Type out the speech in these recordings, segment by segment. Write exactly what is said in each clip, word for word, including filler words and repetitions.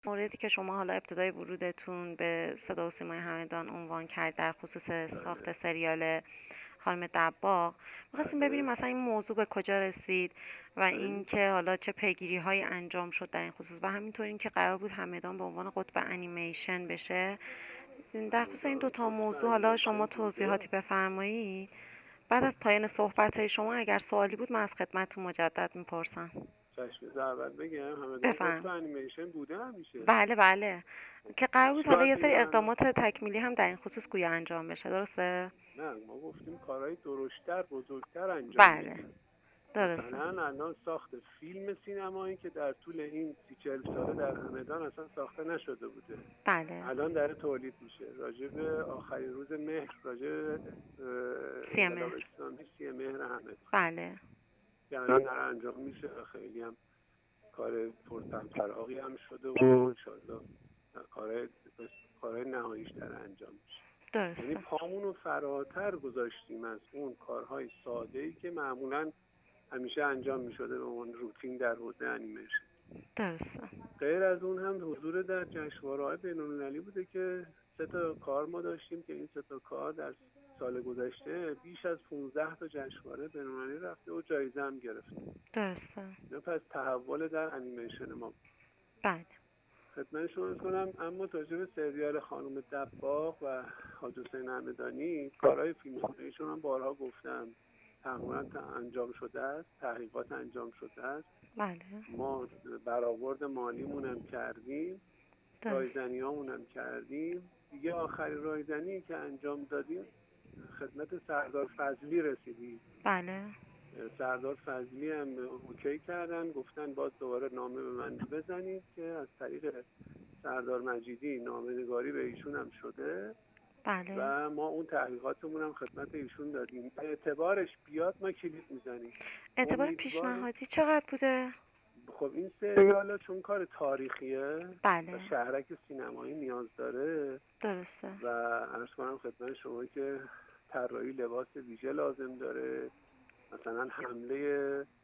موردی که شما حالا ابتدای ورودتون به صدا و سیمای همدان عنوان کرد در خصوص بله ساخت سریال خانم دباغ، می‌خواستیم ببینیم بله مثلا این موضوع به کجا رسید و خیلی اینکه حالا چه پیگیری‌هایی انجام شد در این خصوص و همینطور اینکه قرار بود همدان به عنوان قطب انیمیشن بشه. در خصوص این همدان دوتا قطب موضوع حالا انیمیشن شما بوده. توضیحاتی بفرمایید. بعد از پایان صحبت‌های شما اگر سوالی بود من از خدمتتون مجدد میپرسم. چشم از اول بگم همدان قطب بفرم. انیمیشن بوده همیشه. بله بله، خب که قرار بود چی حالا باید یه سری بگم الان؟ اقدامات تکمیلی هم در این خصوص گویا انجام بشه، درسته؟ نه، ما گفتیم کارهای درشتر بزرگتر انجام بله، بدیم. درسته. مثلا الان ساخت فیلم سینمایی که در طول این سی چل ساله در همدان اصلا ساخته نشده بوده، بله. الان داره تولید میشه. راجع به آخرین روز مهر، راجع به سی انقلاب مهر. اسلامی سی مهر همدان بله. که الان داره انجام میشه و خیلی هم کار پرطرحی هم شده و انشالله کار کارهای نهاییش داره انجام میشه. یعنی درسته. پامون رو فراتر گذاشتیم از اون کارهای ساده‌ای که معمولاً همیشه انجام میشده به عنوان روتین در حوزه انیمیشن. درسته. غیر از اون هم حضور در جشنواره‌های بین‌المللی بوده که سه تا کار ما داشتیم که این سه تا کار در سال گذشته بیش از پانزده تا جشنواره بین‌المللی رفته و جایزه هم گرفته. درسته. نه پس تحول در انیمیشن ما. بله. خدمت شما عرض کنم اما راجع به سریال خانم دباغ و حاج حسین همدانی کارهای فیلمسازیشون هم بارها گفتم تقریبا انجام شده است، تحقیقات انجام شده است. بله. ما برآورد مالیمون هم کردیم، درست. رایزنیامون هم کردیم. دیگه آخرین رایزنی که انجام دادیم خدمت سردار فضلی رسیدیم. بله. سردار فضلی هم اوکی کردن، گفتن باز دوباره نامه به من بزنید که از طریق سردار مجیدی نامه‌نگاری به ایشون هم شده بله. و ما اون تحقیقاتمون هم خدمت ایشون دادیم. اعتبارش بیاد ما کلید میزنیم. اعتبار امیدواریم. پیشنهادی چقدر بوده؟ خب این سریال چون کار تاریخیه و بله. شهرک سینمایی نیاز داره درسته. و عرض کنم خدمت شما که طراحی لباس ویژه لازم داره، مثلا حمله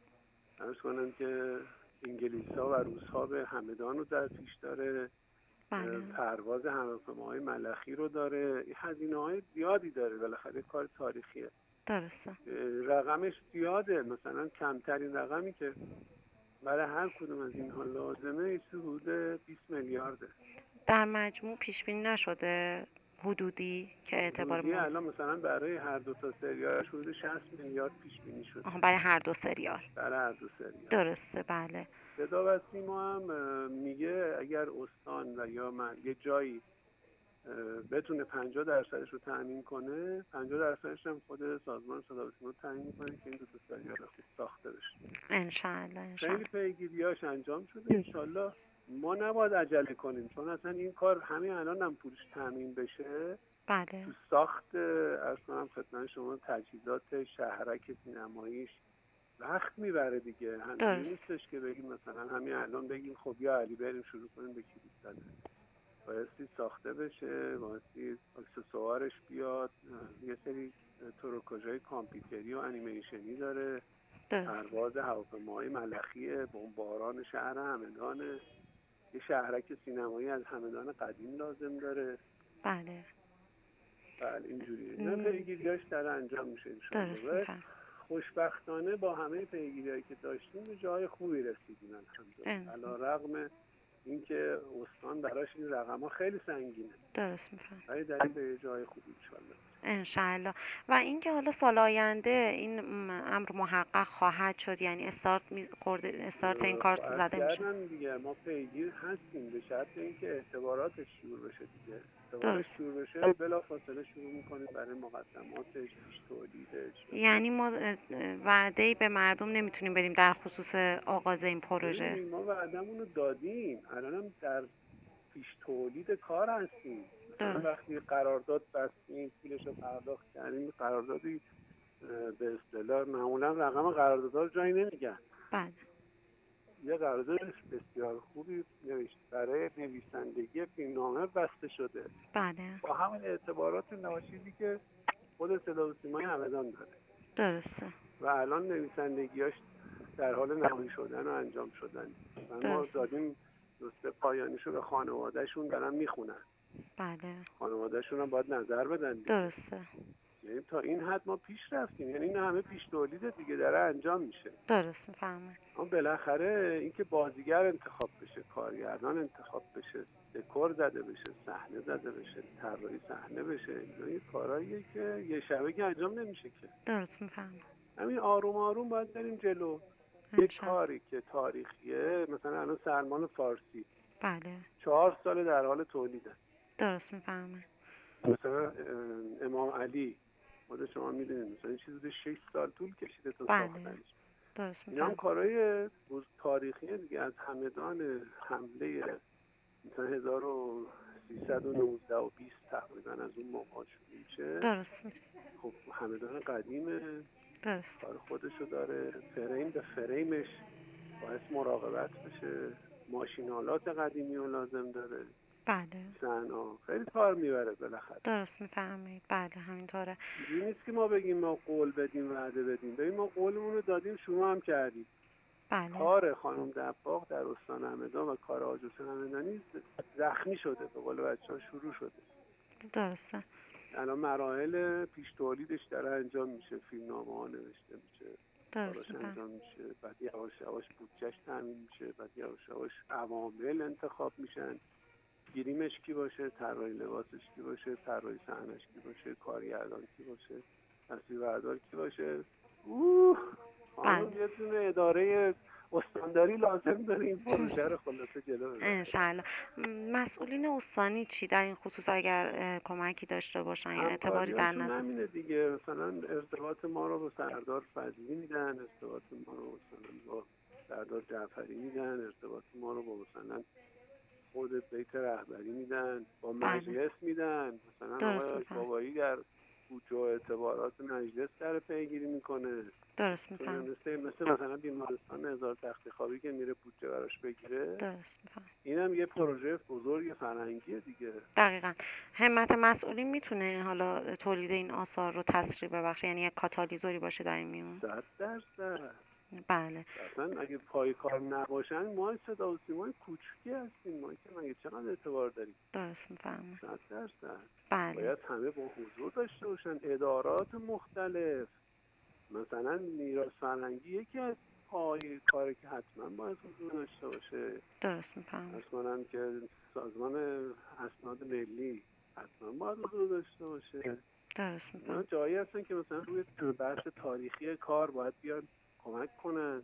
عرض کنم که انگلیس‌ها و روس‌ها به همدان رو در پیش داره، بله. پرواز هواپیماهای ملخی رو داره، هزینه‌های زیادی داره، بالاخره کار تاریخیه. درسته. رقمش زیاده، مثلا کمترین رقمی که برای هر کدوم از اینها لازمه یه حدود بیست میلیارده. در مجموع پیش بینی نشده حدودی که اعتبار حدودی مالی؟ الان مثلا برای هر دو تا سریال حدود شصت میلیارد پیش بینی شده. آها، برای هر دو سریال. برای هر دو سریال. درسته. بله. صدا و سیما هم میگه اگر استان و یا من یه جایی بتونه پنجاه درصدش رو تامین کنه، پنجاه درصدش هم خود سازمان صدا و سیما تامین میکنه که این دو تا سریال خوب ساخته بشه. انشالله خیلی انشالله. پیگیریاش انجام شده. انشالله ما نباید عجله کنیم چون اصلا این کار همین الان هم پولش تامین بشه. بله. تو ساخت عرض کنم خدمت شما تجهیزات شهرک سینماییش وقت میبره دیگه. همینجوری درست. نیستش که بگیم مثلا همین الان بگیم خب یا علی بریم شروع کنیم به کلید زدن. بایستی ساخته بشه، بایستی اکسسوارش بیاد، یه سری تروکاژهای کامپیوتری و انیمیشنی داره، درست. پرواز هواپیماهای ملخی، بمباران شهر همدانه، یه شهرک سینمایی از همدان قدیم لازم داره. بله. بله اینجوریه. اینا پیگیریاش داره انجام میشه درست انشالله. میفهم. خوشبختانه با همه پیگیریایی که داشتیم به جای خوبی رسیدیم الحمدلله. علیرغم اینکه استان براش این رقم‌ها خیلی سنگینه. درست میفهم. ولی در به جای خوبی انشالله. انشالله. و اینکه حالا سال آینده این امر محقق خواهد شد، یعنی استارت می خورده، استارت این کار زده میشه. کردن دیگه، ما پیگیر هستیم به شرط اینکه اعتباراتش شروع بشه دیگه. اعتبارش درست. شروع بشه بلافاصله شروع میکنیم برای مقدماتش، پیش تولیدش. یعنی ما وعده‌ای به مردم نمیتونیم بدیم در خصوص آغاز این پروژه. ما وعدمون رو دادیم، الانم در پیش تولید کار هستیم. مثلا وقتی قرارداد بستیم، پولش رو پرداخت کردیم، قراردادی به اصطلاح معمولا رقم قراردادها رو جایی نمیگن. بله. یه قرارداد بسیار خوبی نوشت برای نویسندگی فیلمنامه بسته شده. بله. با همین اعتبارات ناشیدی که خود صدا و سیمای همدان داره. درسته. و الان نویسندگیاش در حال نهایی شدن و انجام شدن. و ما دادیم نسخه پایانیشو به خانوادهشون دارن میخونن. بله خانوادهشون هم باید نظر بدن دیگه. درسته. یعنی تا این حد ما پیش رفتیم، یعنی این همه پیش تولیده دیگه داره انجام میشه. درست میفهمه. اما بالاخره اینکه بازیگر انتخاب بشه، کارگردان انتخاب بشه، دکور زده بشه، صحنه زده بشه، طراحی صحنه بشه، اینا یه کاراییه که یه شبه که انجام نمیشه که. درست میفهمه. همین آروم آروم باید بریم جلو. یک کاری که تاریخیه، مثلا الان سلمان فارسی بله چهار سال در حال تولیده. درست میفهمه. مثلا امام علی خود شما میدونید مثلا چیزی به شش سال طول کشیده تا بله. ساختنش. درست اینا هم میفهمه. کارهای تاریخیه دیگه. از همدان حمله مثلا هزار و سیصد و نوزده و بیست تقریبا از اون موقع شروع میشه. درست. خب همدان قدیمه، درست. کار خودشو داره، فریم به فریمش باید مراقبت بشه، ماشینالات قدیمی رو لازم داره. بله صحنه خیلی کار میبره بالاخره. درست میفهمید. بله همینطوره. اینجوری نیست که ما بگیم ما قول بدیم وعده بدیم. ببین ما قولمون رو دادیم، شما هم کردید. بله کار خانم دباغ در استان همدان و کار حاج حسین همدانی زخمی شده، به قول بچه‌ها شروع شده. درسته. الان مراحل پیش تولیدش داره انجام میشه، فیلمنامه ها نوشته میشه، کاراش انجام میشه، بعد یواش یواش بودجهش تامین میشه، بعد یواش یواش عوامل انتخاب میشن، گیریمش کی باشه، طراحی لباسش کی باشه، طراحی صحنه‌اش کی باشه، کارگردان کی باشه، تصویربردار کی باشه. اوه خانم یه دونه اداره استانداری لازم داره این پروژه رو خلاصه جلو ببره. انشالله. مسئولین استانی چی در این خصوص اگر کمکی داشته باشن یا اعتباری در نظر؟ همینه دیگه. مثلا ارتباط ما رو با سردار فضلی میدن، ارتباط ما رو مثلا با سردار جعفری میدن، ارتباط ما رو با مثلا خود بیت رهبری میدن، با مجلس میدن. مثلا آقای بابایی در بودجه و اعتبارات مجلس در پیگیری میکنه. درست میفهم. مثل مثل مثلا بیمارستان هزار تخت خوابی که میره بودجه براش بگیره. درست میفهم. اینم یه پروژه بزرگ فرهنگیه دیگه. دقیقاً. همت مسئولین میتونه حالا تولید این آثار رو تسریع ببخشه، یعنی یک کاتالیزوری باشه در این میون. صد درصد. بله. اصلا اگه پای کار نباشن ما صدا و سیمای کوچکی هستیم، ما که مگه چقدر اعتبار داریم. درست میفهمم. صد درصد. بله. باید همه با حضور داشته باشن، ادارات مختلف. مثلا میراث فرهنگی یکی از پای کاری که حتما باید حضور داشته باشه. درست میفهمم. مثلا که سازمان اسناد ملی حتما باید حضور داشته باشه. درست میفهمم. جایی هستن که مثلا روی بحث تاریخی کار باید بیان کمک کنن.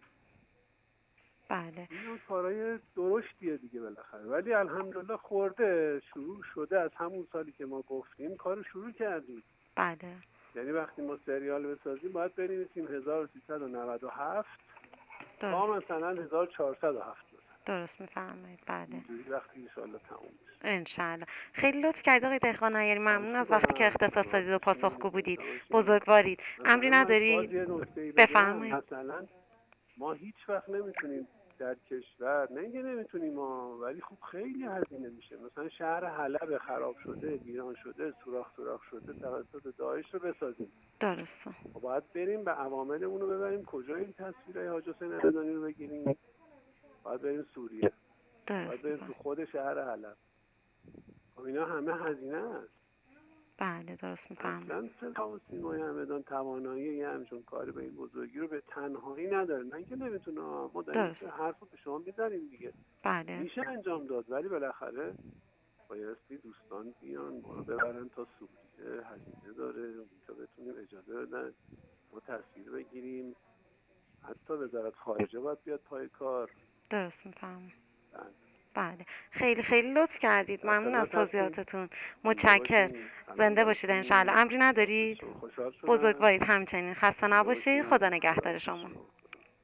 بله. این کارهای درشتیه دیگه بالاخره، ولی الحمدلله خورده شروع شده. از همون سالی که ما گفتیم کارو شروع کردیم. بله. یعنی وقتی ما سریال بسازیم باید بنویسیم هزار و سیصد و نود و هفت تا مثلا هزار و چهارصد و هفت. درست میفهمید. بله. اینجوری وقتی انشالله تموم بشه. انشالله. خیلی لطف کردید آقای دهقان، یعنی ممنون از وقتی که اختصاص دادید و پاسخگو بودید. بزرگوارید. امری نداری؟ بفرمایید. مثلا ما هیچ وقت نمیتونیم در کشور، نه اینکه نمیتونیم ما، ولی خب خیلی هزینه میشه. مثلا شهر حلب خراب شده، ویران شده، سوراخ سوراخ شده توسط داعش رو بسازیم. درسته. خب باید بریم به عوامل اون رو ببریم کجا این تصویرهای حاج حسین همدانی رو بگیریم. باید بریم سوریه. درست. باید بریم تو خود شهر حلب. خب اینا همه هزینه است. بله درست میفهمم. اصلا صدا و سیمای همدان توانایی یه همچون کاری به این بزرگی رو به تنهایی نداره. نه اینکه نمیتونه، ما داریم حرف رو به شما میزنیم دیگه. بله. میشه انجام داد، ولی بالاخره بایستی دوستان بیان ما رو ببرن تا سوریه، هزینه داره تا بتونیم اجازه بدن ما تصویر بگیریم. حتی وزارت خارجه باید بیاد پای کار. درست میفهمم. بله. خیلی خیلی لطف کردید. ممنون از توضیحاتتون. متشکرم. زنده باشید انشاءالله. امری ندارید؟ بزرگوارید همچنین. خسته نباشید. خدا نگهدار شما.